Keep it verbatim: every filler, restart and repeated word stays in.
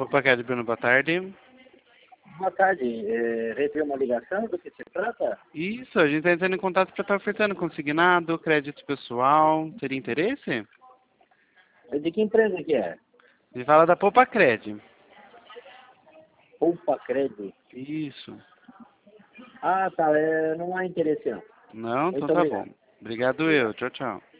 Opa, Cred Bruno, boa tarde. Boa tarde. É, recebi uma ligação, do que se trata? Isso, a gente está entrando em contato para estar ofertando consignado, crédito pessoal. Teria interesse? De que empresa que é? Ele fala da Poupa Cred. Poupa Cred. Isso. Ah, tá. É, não há interesse não. Não? Então Muito tá obrigado. bom. Obrigado eu. Obrigado. Tchau, tchau.